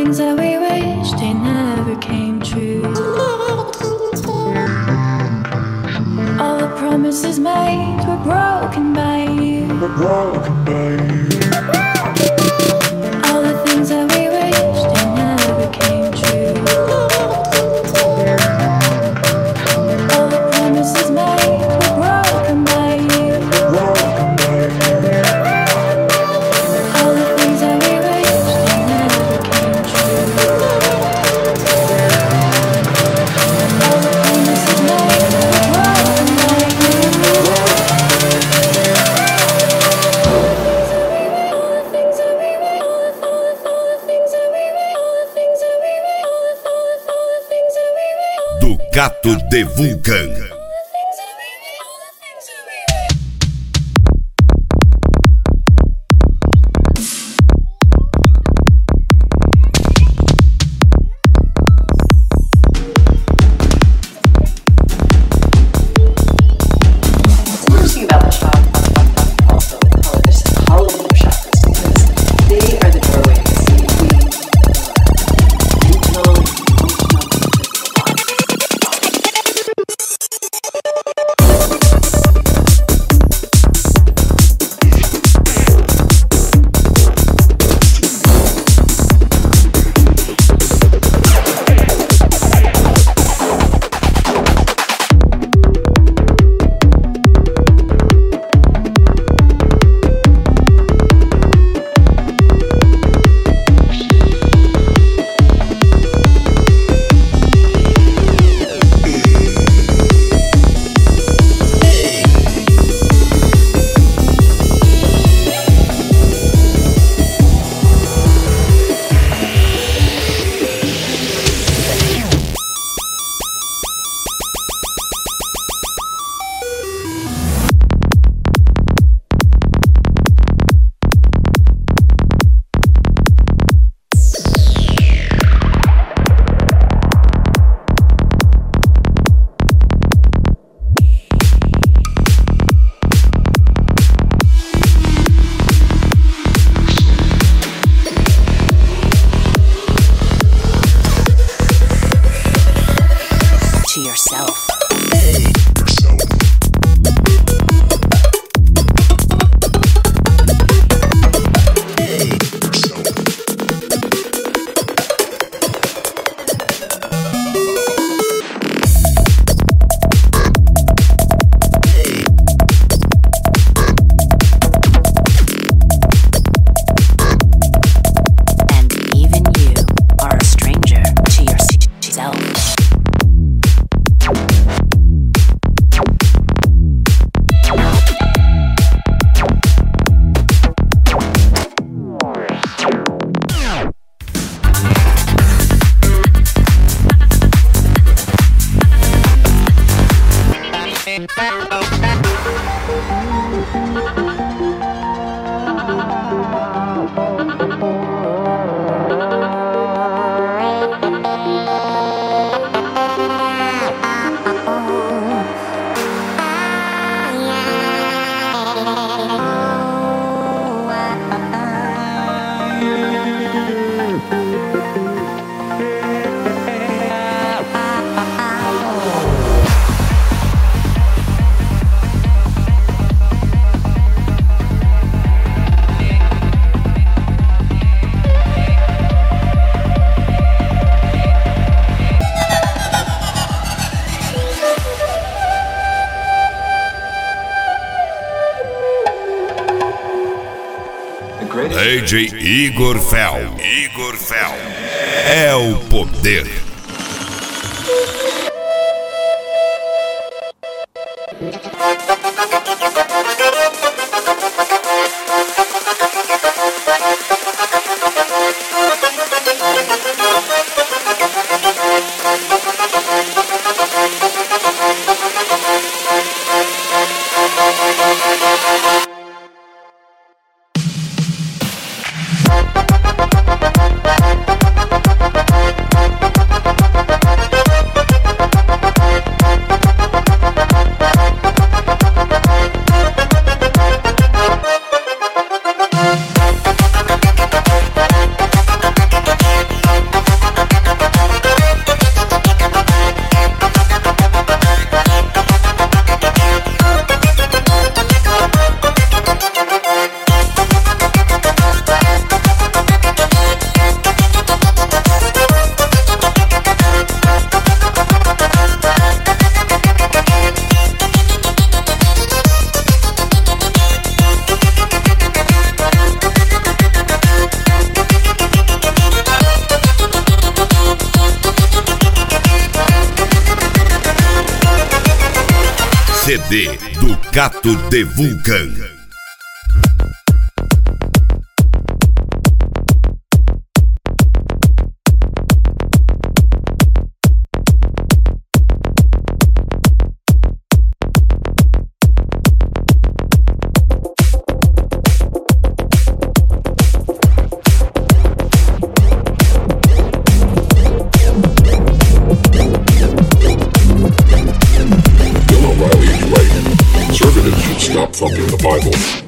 things that we wished they never came true. All the promises made were broken by you. All the things that we wished they never came true. All the promises made were broken by you. All the things that we wished they never came true. All the promises made were broken by you. All the things that we wish, all the things that we wish, all the things that we wish, all the things that we wish. Do Gato de Vulcan. DJ Igor Fel. É o poder. CD do Cato The Vulcan. Stop thumping the Bible.